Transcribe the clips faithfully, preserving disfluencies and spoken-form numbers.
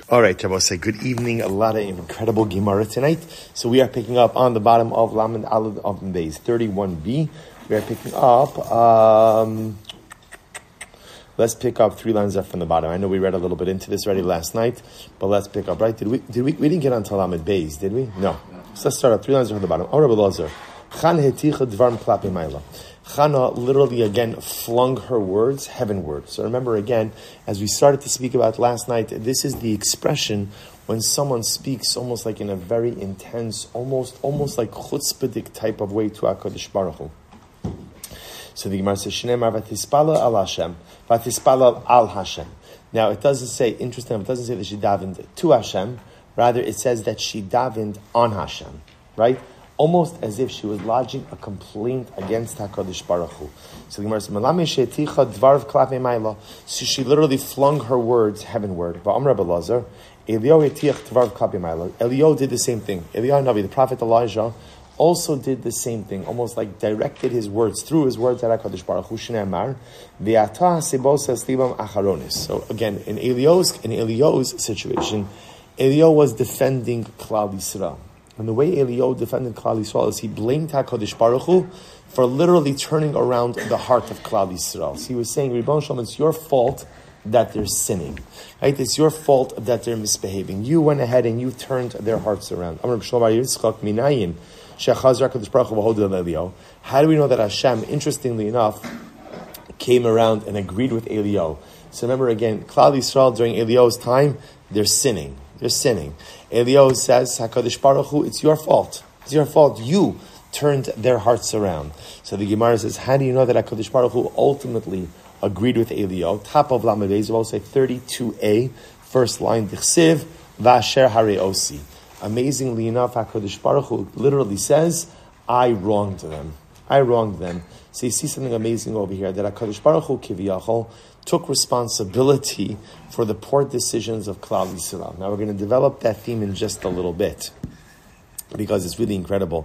All right, Shabbos, say good evening. A lot of incredible Gemara tonight. So we are picking up on the bottom of Lamed Aleph of Beis thirty-one b. We are picking up. Um, let's pick up three lines up from the bottom. I know we read a little bit into this already last night, but let's pick up. Right? Did we? Did we? We didn't get onto Lamed Beis, did we? No. So let's start up three lines up from the bottom. Oh, Rabbi Lazar. Chan heticha dvarim klape ma'ila. Chana literally again flung her words heavenward. So remember again, as we started to speak about last night, this is the expression when someone speaks almost like in a very intense, almost almost like chutzpahdik type of way to HaKadosh Baruch Hu. So the Gemara says, Shneimar v'tispala al Hashem, v'tispala al Hashem. Now it doesn't say, interesting, it doesn't say that she davened to Hashem, rather it says that she davened on Hashem, right? Almost as if she was lodging a complaint against HaKadosh Baruch Hu. So the Gemara says, "Malami she'eticha dvarav klape ma'ila." So she literally flung her words heavenward. Va'amar Rabbi Lazar, Eliyahu etiach dvarav klape ma'ila. Eliyahu did the same thing. Eliyahu Navi, the prophet Elijah, also did the same thing. Almost like directed his words through his words at HaKadosh Baruch Hu. Shneimar v'ata sebosas libam acharonis. So again, in Eliyahu's in Eliyahu's situation, Eliyahu was defending Klal Yisrael. And the way Eliyahu defended Klal Yisrael is he blamed HaKadosh Baruch Hu for literally turning around the heart of Klal Yisrael. So he was saying, Ribbon Shalom, it's your fault that they're sinning. Right? It's your fault that they're misbehaving. You went ahead and you turned their hearts around. How do we know that Hashem, interestingly enough, came around and agreed with Eliyahu? So remember again, Klal Yisrael during Eliyahu's time, they're sinning. They're sinning. Eliyahu says, HaKadosh Baruch Hu, it's your fault. It's your fault. You turned their hearts around. So the Gemara says, how do you know that HaKadosh Baruch Hu ultimately agreed with Eliyahu? Top of Lamed Beis, we'll say thirty-two a, first line, Dichsiv, Vasher Hare Osi. Amazingly enough, HaKadosh Baruch Hu literally says, I wronged them. I wronged them. So you see something amazing over here, that HaKadosh Baruch Hu Kiviyachol took responsibility for the poor decisions of Klal Yisrael. Now we're going to develop that theme in just a little bit, because it's really incredible.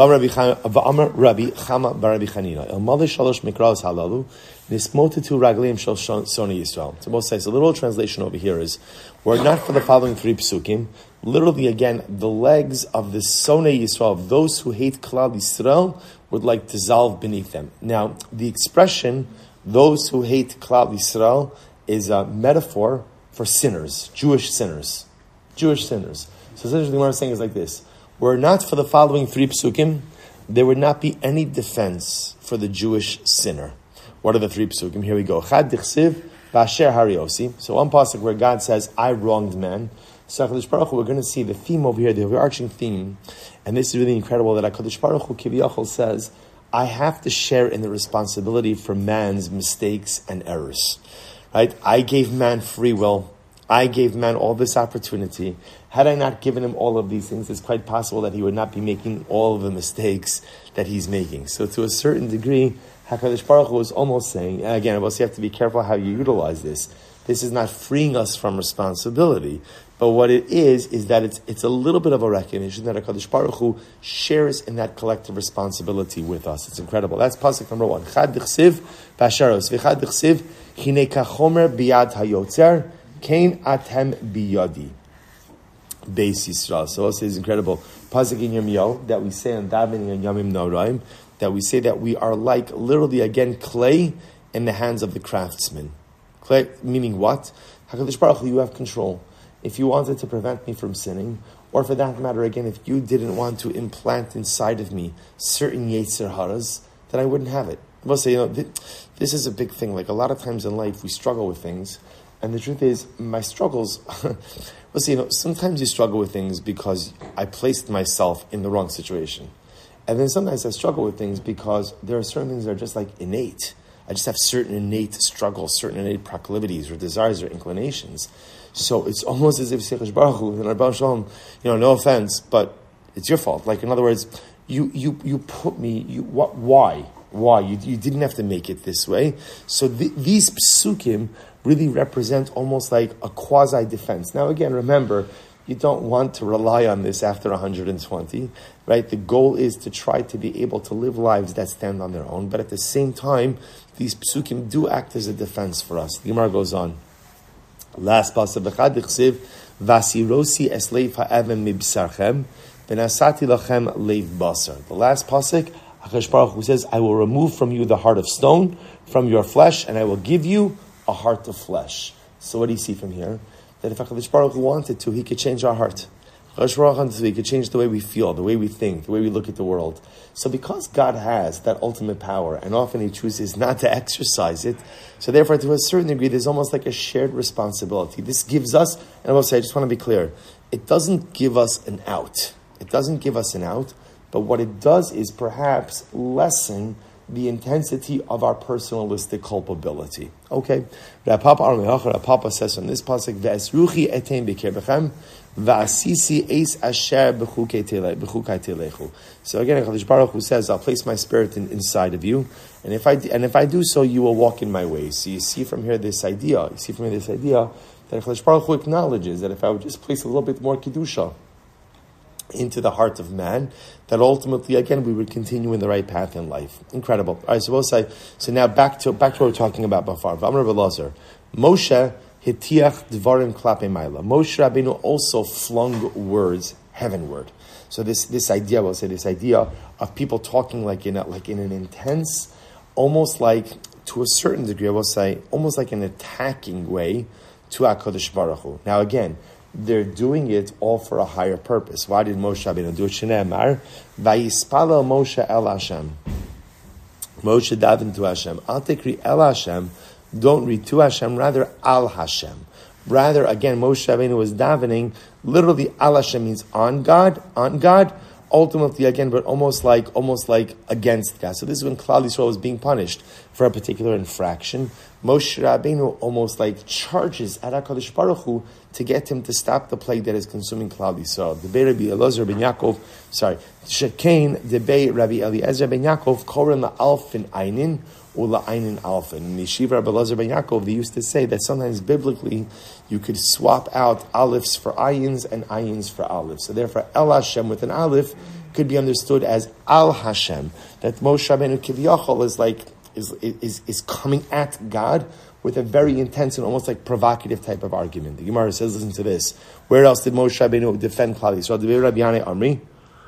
V'amar Rabbi Chama bar Rabbi Chanina, El Malei Shalosh Mikraos Halalu, Nismotetu Raglim Shel Soni Yisrael. So most says, the literal translation over here is, were it not for the following three psukim, literally again, the legs of the Sonei Yisrael, of those who hate Klal Yisrael, would like dissolve beneath them. Now, the expression, those who hate Klal Yisrael, is a metaphor for sinners, Jewish sinners. Jewish sinners. So essentially what I'm saying is like this. Were it not for the following three psukim, there would not be any defense for the Jewish sinner. What are the three psukim? Here we go. Chad dichsiv, Vasher Hariosi. So one pasuk where God says, I wronged man. So HaKadosh Baruch Hu, we're going to see the theme over here, the overarching theme, and this is really incredible, that HaKadosh Baruch Hu Kiviyachol says, I have to share in the responsibility for man's mistakes and errors. Right? I gave man free will. I gave man all this opportunity. Had I not given him all of these things, it's quite possible that he would not be making all of the mistakes that he's making. So to a certain degree, HaKadosh Baruch Hu is almost saying, and again, you have to be careful how you utilize this. This is not freeing us from responsibility. But what it is, is that it's it's a little bit of a recognition that HaKadosh Baruch Hu shares in that collective responsibility with us. It's incredible. That's pasuk number one. Chad dichsiv basharos v'chad dichsiv hine kachomer biyad hayotzer kein atem biyadi. Beis Yisrael. So also is incredible. Pasuk in Yirmiyahu that we say on davening and Yamim Noraim, that we say that we are like literally again clay in the hands of the craftsman. Clay, meaning what? HaKadosh Baruch Hu, you have control. If you wanted to prevent me from sinning, or for that matter, again, if you didn't want to implant inside of me certain Yetzer Haras, then I wouldn't have it. I must say, you know, this is a big thing. Like a lot of times in life, we struggle with things, and the truth is, my struggles, let's say, you know, sometimes you struggle with things because I placed myself in the wrong situation. And then sometimes I struggle with things because there are certain things that are just like innate. I just have certain innate struggles, certain innate proclivities or desires or inclinations. So it's almost as if HaKadosh Baruch Hu, and Rabban Shalom, you know, no offense, but it's your fault. Like in other words, you you you put me. You what? Why? Why? You you didn't have to make it this way. So the, these psukim really represent almost like a quasi defense. Now again, remember, you don't want to rely on this after one hundred twenty, right? The goal is to try to be able to live lives that stand on their own, but at the same time, these psukim do act as a defense for us. The Gemara goes on. Last pasuk, Vasirosi es leiv ha'evan mibsarchem, v'nasati lachem leiv basar. The last pasuk, HaKadosh Baruch Hu says, I will remove from you the heart of stone, from your flesh, and I will give you a heart of flesh. So what do you see from here? That if HaKadosh Baruch Hu wanted to, He could change our heart. HaKadosh Baruch Hu wanted to, He could change the way we feel, the way we think, the way we look at the world. So because God has that ultimate power, and often He chooses not to exercise it, so therefore to a certain degree there's almost like a shared responsibility. This gives us, and I will say, I just want to be clear, it doesn't give us an out. It doesn't give us an out, but what it does is perhaps lessen the intensity of our personalistic culpability. Okay? Rapapa says on this pasuk, Ve'esruchi etein b'kerbechem, va'asisi eis asher b'chukei telechu. So again, HaKadosh Baruch Hu says, I'll place my spirit in, inside of you, and if I and if I do so, you will walk in my ways. So you see from here this idea, you see from here this idea that HaKadosh Baruch Hu acknowledges that if I would just place a little bit more kedusha into the heart of man, that ultimately, again, we would continue in the right path in life. Incredible. All right, so we'll say, so now back to back to what we're talking about before. V'amar Belazar, Moshe hitiach dvarim klape maila. Moshe Rabbeinu also flung words heavenward. So this this idea, we'll say, this idea of people talking like in a, like in an intense, almost like to a certain degree, I will say, almost like an attacking way to HaKadosh Baruch Hu. Now again, they're doing it all for a higher purpose. Why did Moshe Rabbeinu do it? Shneimar, Vayispalel Moshe el Hashem. Moshe davened to Hashem. Al tekri el Hashem. Don't read to Hashem, rather al Hashem. Rather, again, Moshe Rabbeinu was davening. Literally, al Hashem means on God, on God. Ultimately, again, but almost like almost like against God. So this is when Klal Yisrael was being punished for a particular infraction. Moshe Rabbeinu almost like charges at HaKadosh Baruch Hu to get him to stop the plague that is consuming Klal Yisrael. Debei Rabbi Elazar ben Yaakov, sorry, Shekain Debei Rabbi Eliezer ben Yaakov Koren la'alfin einin ula einin alfin. In Yeshiva Rabbi Elazar ben Yaakov, they used to say that sometimes biblically you could swap out aleph for ayins and ayins for aleph. So therefore, El Hashem with an aleph could be understood as Al Hashem. That Moshe Rabbeinu Kiviyachol is like is is is coming at God with a very intense and almost like provocative type of argument. The Gemara says, listen to this. Where else did Moshe Rabbeinu defend Klal Yisrael? The Rabbi Yanai Amri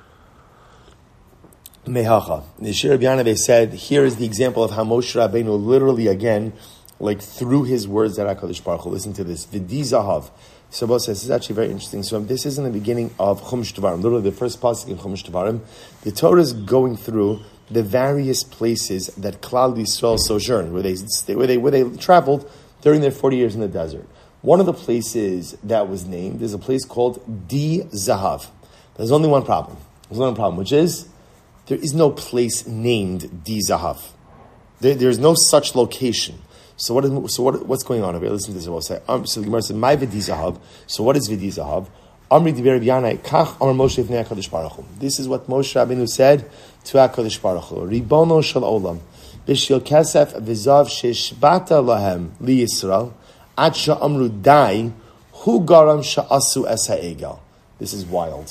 Mehacha. The Shir Rabbi Yanai, they said, here is the example of how Moshe Rabbeinu literally again, like through his words at HaKadosh Baruch Hu. Listen to this. V'di zahav. So Bo says, this is actually very interesting. So this is in the beginning of Chumash Devarim, literally the first pasuk in Chumash Devarim. The Torah is going through the various places that Klal Yisrael sojourned, where they where they where they traveled during their forty years in the desert. One of the places that was named is a place called Di Zahav. There's only one problem. There's only one problem, which is there is no place named Di Zahav. There, there's no such location. So what is so what what's going on over here? Listen to this. We'll say. Um, so the Gemara says, "My V'di Zahav." So what is V'di Zahav? Amri Diber Rabbi Yanai Kach Amar Moshe Ifnei HaKadosh Baruch Hu. This is what Moshe Rabbeinu said to HaKadosh Baruch Hu. Ribono Shel Olam B'Shil Kesef V'Zav Sheshbata Lahem Li Yisrael Ad Sha'amru Dai Hu Garam Sha'asu Es HaEgel. This is wild.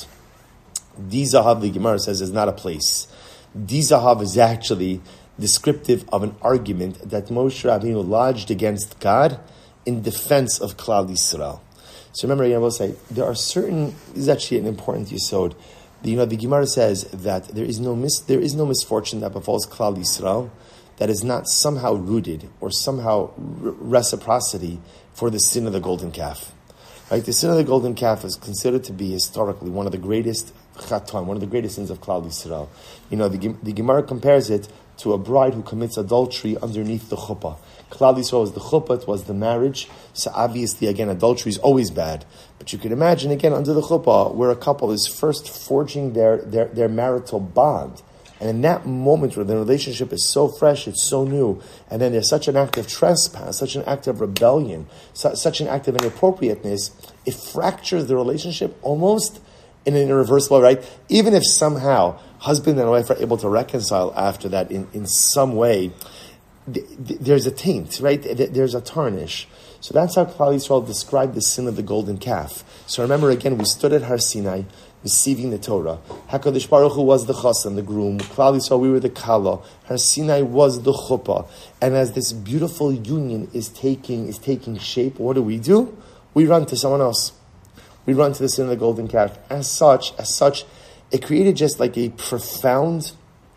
Di Zahav, the Gemara says, is not a place. Di Zahav is actually descriptive of an argument that Moshe Rabbeinu lodged against God in defense of Klal Yisrael. So remember, I will say, there are certain, this is actually an important yesod. You know, the Gemara says that there is no mis, there is no misfortune that befalls Klal Yisrael that is not somehow rooted or somehow re- reciprocity for the sin of the golden calf. Right? The sin of the golden calf is considered to be historically one of the greatest chaton, one of the greatest sins of Klal Yisrael. You know, the, the Gemara compares it to a bride who commits adultery underneath the chuppah. Klal Yisrael was the chuppah, it was the marriage. So obviously, again, adultery is always bad. But you can imagine, again, under the chuppah, where a couple is first forging their, their, their marital bond. And in that moment where the relationship is so fresh, it's so new, and then there's such an act of trespass, such an act of rebellion, su- such an act of inappropriateness, it fractures the relationship almost in an irreversible, right? Even if somehow husband and wife are able to reconcile after that in, in some way, th- th- there's a taint, right? Th- there's a tarnish. So that's how Klal Yisrael described the sin of the golden calf. So remember again, we stood at Har Sinai, receiving the Torah. HaKadosh Baruch Hu was the chassan, the groom. Klal Yisrael, we were the kala. Har Sinai was the chuppah. And as this beautiful union is taking is taking shape, what do we do? We run to someone else. we run to the sin of the golden calf. As such, as such, it created just like a profound,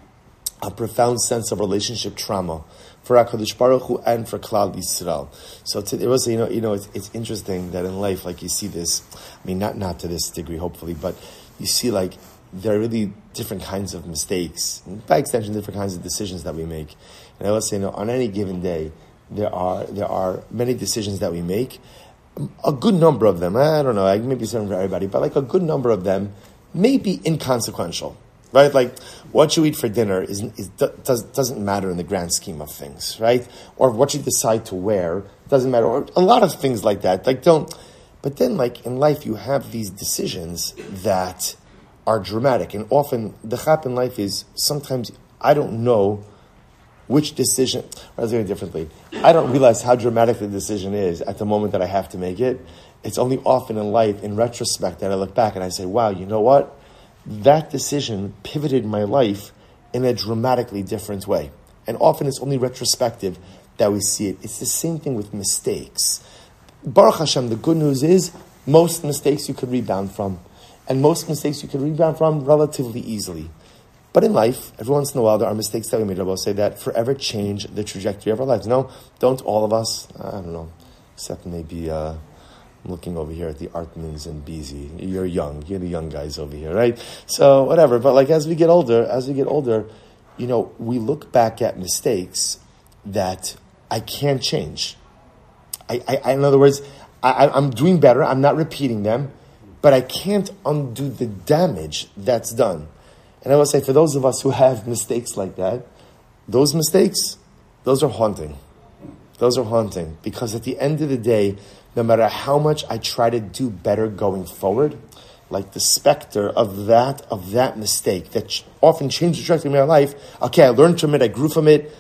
a profound sense of relationship trauma for HaKadosh Baruch Hu and for Klal Yisrael. So to, it was, you know, you know, it's, it's interesting that in life, like you see this. I mean, not not to this degree, hopefully, but you see like there are really different kinds of mistakes, and by extension, different kinds of decisions that we make. And I will say, you know, on any given day, there are there are many decisions that we make. A good number of them, I don't know, I maybe certain for everybody, but like a good number of them may be inconsequential, right? Like what you eat for dinner is, is does, doesn't matter in the grand scheme of things, right? Or what you decide to wear doesn't matter, or a lot of things like that. Like don't, but then like in life you have these decisions that are dramatic, and often the chap in life is sometimes I don't know which decision, or I'll say it differently, I don't realize how dramatic the decision is at the moment that I have to make it. It's only often in life, in retrospect, that I look back and I say, wow, you know what? That decision pivoted my life in a dramatically different way. And often it's only retrospective that we see it. It's the same thing with mistakes. Baruch Hashem, the good news is, most mistakes you could rebound from. And most mistakes you could rebound from relatively easily. But in life, every once in a while, there are mistakes that we made. I will say that forever change the trajectory of our lives. No, don't all of us. I don't know, except maybe uh, I'm looking over here at the Artmans and Beezy. You're young. You're the young guys over here, right? So whatever. But like as we get older, as we get older, you know, we look back at mistakes that I can't change. I, I, I in other words, I, I'm doing better. I'm not repeating them, but I can't undo the damage that's done. And I will say, for those of us who have mistakes like that, those mistakes, those are haunting. Those are haunting. Because at the end of the day, no matter how much I try to do better going forward, like the specter of that, of that mistake that ch- often changed the trajectory of my life, okay, I learned from it, I grew from it,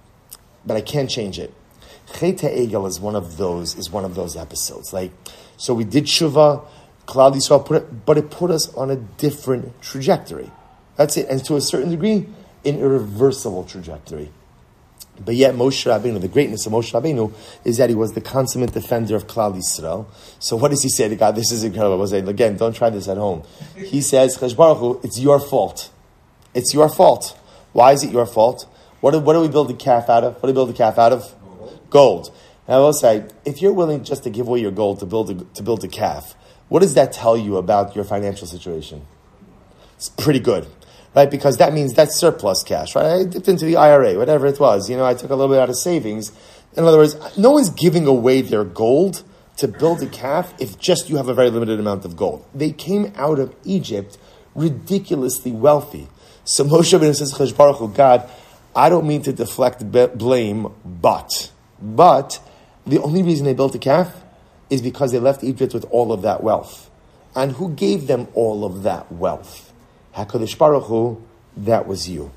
but I can't change it. Chet HaEgel is one of those, is one of those episodes. Like, so we did Shuvah, Klal Yisrael put it, but it put us on a different trajectory. That's it. And to a certain degree, an irreversible trajectory. But yet Moshe Rabbeinu, the greatness of Moshe Rabbeinu, is that he was the consummate defender of Klal Yisrael. So what does he say to God? This is incredible. I was saying, again, don't try this at home. He says, Chesh Baruch Hu, it's your fault. It's your fault. Why is it your fault? What do, what do we build the calf out of? What do we build the calf out of? Gold. Gold. And I will say, if you're willing just to give away your gold to build a, to build a calf, what does that tell you about your financial situation? It's pretty good. Right, because that means that's surplus cash, right? I dipped into the I R A, whatever it was. You know, I took a little bit out of savings. In other words, no one's giving away their gold to build a calf if just you have a very limited amount of gold. They came out of Egypt ridiculously wealthy. So Moshe Rabbeinu says, Chesh Baruch Hu, God, I don't mean to deflect be- blame, but, but the only reason they built a calf is because they left Egypt with all of that wealth. And who gave them all of that wealth? HaKadosh Baruch Hu, that was you.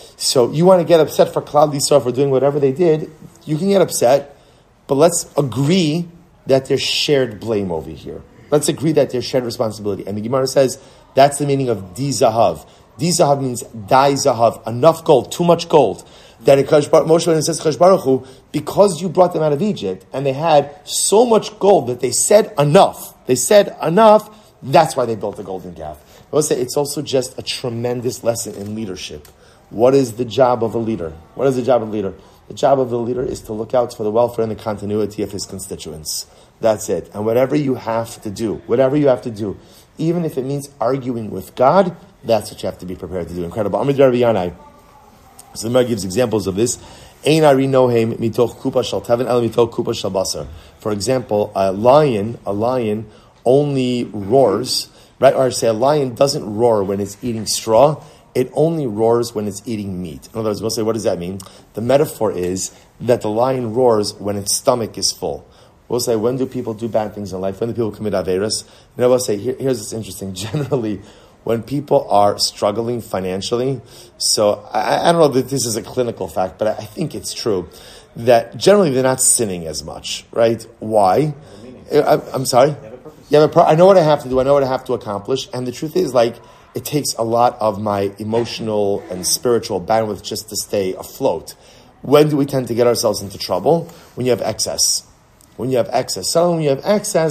So you want to get upset for Klal Yisrael for doing whatever they did, you can get upset, but let's agree that there's shared blame over here. Let's agree that there's shared responsibility. And the Gemara says that's the meaning of di zahav. Di zahav means dai zahav, enough gold, too much gold. That it, Moshe Rabbeinu says, Chesh Baruch Hu, because you brought them out of Egypt and they had so much gold that they said enough. They said enough, that's why they built the golden calf. I will say it's also just a tremendous lesson in leadership. What is the job of a leader? What is the job of a leader? The job of the leader is to look out for the welfare and the continuity of his constituents. That's it. And whatever you have to do, whatever you have to do, even if it means arguing with God, that's what you have to be prepared to do. Incredible. Amid Rabbi Yanai. So the Gemara gives examples of this. Ein ari nohem mitoch kupa shel teven el mitoch kupa shel basar. For example, a lion, a lion only roars. Right, or say a lion doesn't roar when it's eating straw. It only roars when it's eating meat. In other words, we'll say, what does that mean? The metaphor is that the lion roars when its stomach is full. We'll say, when do people do bad things in life? When do people commit averos? And I will say, here, here's what's interesting. Generally, when people are struggling financially, so I, I don't know that this is a clinical fact, but I, I think it's true, that generally they're not sinning as much, right? Why? I, I'm sorry? Yeah, but I know what I have to do. I know what I have to accomplish. And the truth is, like, it takes a lot of my emotional and spiritual bandwidth just to stay afloat. When do we tend to get ourselves into trouble? When you have excess. When you have excess. So when you have excess,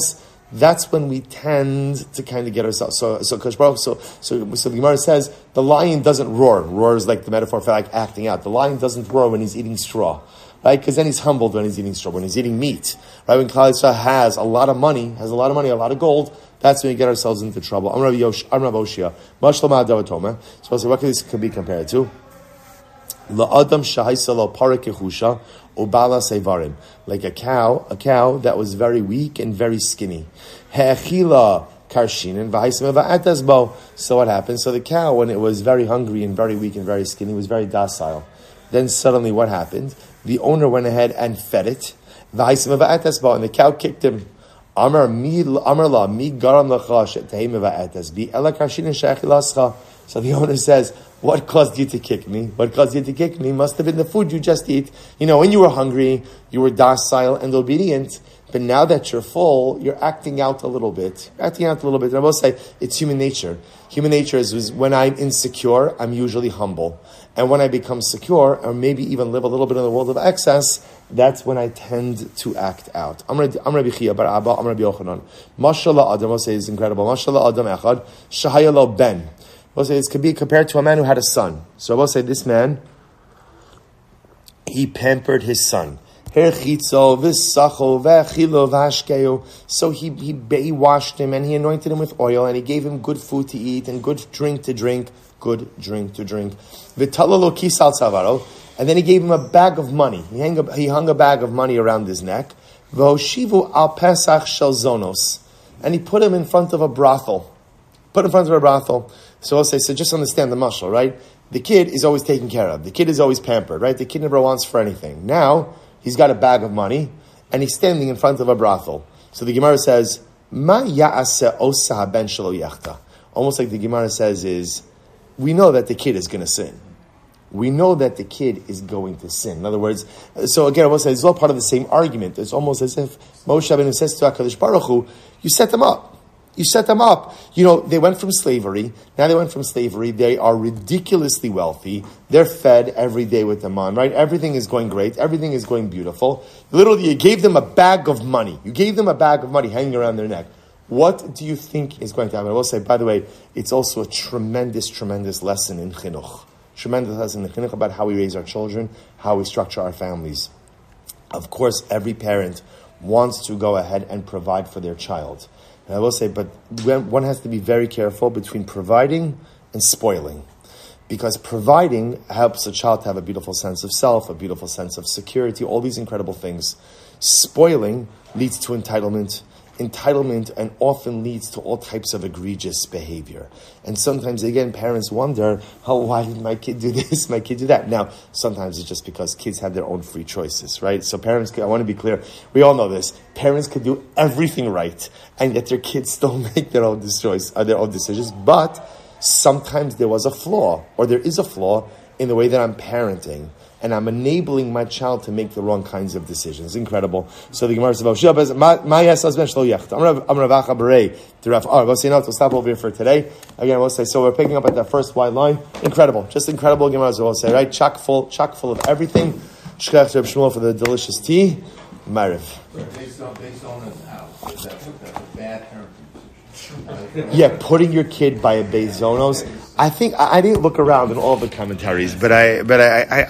that's when we tend to kind of get ourselves. So, so, so, so, so, so the Gemara says the lion doesn't roar. Roar is like the metaphor for like acting out. The lion doesn't roar when he's eating straw, right? Because then he's humbled when he's eating straw, when he's eating meat, right? When Klal Yisrael has a lot of money, has a lot of money, a lot of gold, that's when we get ourselves into trouble. I'm Rav Yosh, I'm Rav Oshia. Mashlama Davatoma. So, so what could this could be compared to? La'adam shahaisa lo parakehusha ubala sevarim, like a cow, a cow that was very weak and very skinny. He'echila karshinin v'haisem va'atasbo. So what happened? So the cow, when it was very hungry and very weak and very skinny, was very docile. Then suddenly, what happened? The owner went ahead and fed it. V'haisem va'atasbo, and the cow kicked him. Amar mi amar la mi garam lachash tehem va'atasbi ela karshinin she'echilascha. So the owner says, what caused you to kick me? What caused you to kick me must have been the food you just ate. You know, when you were hungry, you were docile and obedient. But now that you're full, you're acting out a little bit. You're acting out a little bit. And I will say, it's human nature. Human nature is, is when I'm insecure, I'm usually humble. And when I become secure, or maybe even live a little bit in the world of excess, that's when I tend to act out. I'm Rabbi Chia bar Abba, I'm Rabbi Yochanan. Mashallah Adam, I will say, is incredible. Mashallah Adam Echad, Shahayalo Ben. We'll say this could be compared to a man who had a son. So we'll say this man, he pampered his son. So he, he, he washed him and he anointed him with oil and he gave him good food to eat and good drink to drink, good drink to drink. And then he gave him a bag of money. He hung a, he hung a bag of money around his neck. And he put him in front of a brothel. Put in front of a brothel. So I'll say, so just understand the mashal, right? The kid is always taken care of. The kid is always pampered, right? The kid never wants for anything. Now, he's got a bag of money, and he's standing in front of a brothel. So the Gemara says, Ma ya'aseh osa ben shelo yachta. Almost like the Gemara says is, we know that the kid is going to sin. We know that the kid is going to sin. In other words, so again, I will say, it's all part of the same argument. It's almost as if Moshe Rabbeinu says to HaKadosh Baruch Hu, you set them up. You set them up. You know, they went from slavery. Now they went from slavery. They are ridiculously wealthy. They're fed every day with the man, right? Everything is going great. Everything is going beautiful. Literally, you gave them a bag of money. You gave them a bag of money hanging around their neck. What do you think is going to happen? I will say, by the way, it's also a tremendous, tremendous lesson in chinuch. Tremendous lesson in chinuch about how we raise our children, how we structure our families. Of course, every parent wants to go ahead and provide for their child. And I will say, but one has to be very careful between providing and spoiling. Because providing helps a child to have a beautiful sense of self, a beautiful sense of security, all these incredible things. Spoiling leads to entitlement. Entitlement and often leads to all types of egregious behavior. And sometimes, again, parents wonder, oh, why did my kid do this, my kid do that? Now, sometimes it's just because kids have their own free choices, right? So parents, I want to be clear, we all know this, parents could do everything right, and yet their kids still make their own choice, uh, their own decisions, but sometimes there was a flaw, or there is a flaw in the way that I'm parenting. And I'm enabling my child to make the wrong kinds of decisions. Incredible. So the Gemara says, I'm Rav Acha Berei to Rav. Oh, we'll say no, we'll stop over here for today. Again, we'll say, so we're picking up at that first wide line. Incredible. Just incredible Gemara, we'll say, right? Chock full, chock full of everything. Shkach Reb Shmuel for the delicious tea. Mariv. Based on, based on his house, that's, that's a bad parenting. Yeah, putting your kid by a Beis Zonos. I think I, I didn't look around in all the commentaries, but I, but I, I